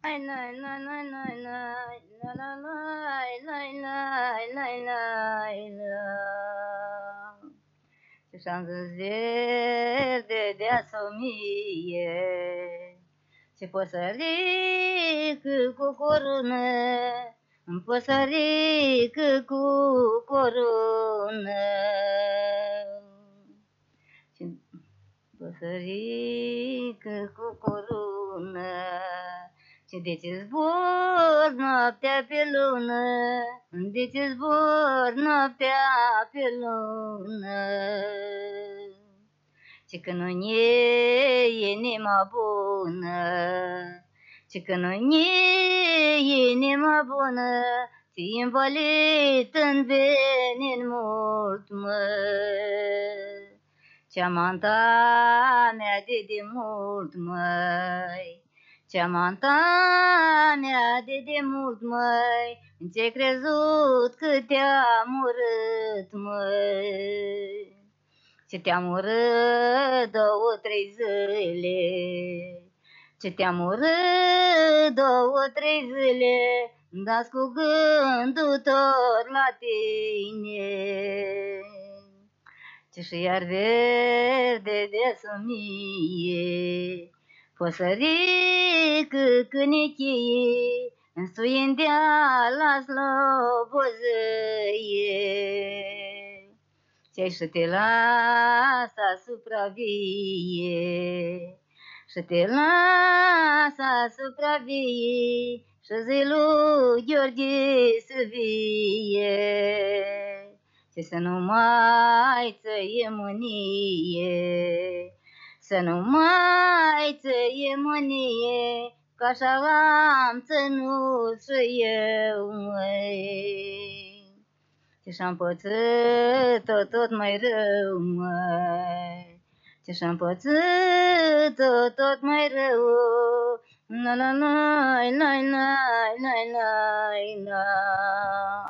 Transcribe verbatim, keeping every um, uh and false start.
Ai lai lai lai lai lai la la lai lai lai lai lai la. Ce șanță verde de asomie, ce păsărică cu corună, păsărică cu corună. Ce păsărică cu corună, ce de ce zbor noaptea pe lună, de ce zbor noaptea pe lună. Ce că nu e inima bună, ce că nu e inima bună, ți-i învălit în venin mult, mă. Ceamanta mea de demult, măi, ceamanta mea de demult, măi, ce-ai crezut că te-am urât, măi. Ce te-am urât două, trei zile, ce te-am urât două, trei zile, dar cu gândul tot la tine. Ce-și iar verde de somie, păsărică cânecheie, însuiendea la slobozăie. Ce și te lasă supravie, și te lasă supravie, și zi lui Gheorghe să vie. Ce să nu mai ți-e mânie, să nu mai ți-e mânie, că așa am ținut și eu, măi. Ce și-am pățit tot, tot mai rău, măi, ce și-am pățit tot, tot mai rău, la la la la la la la la.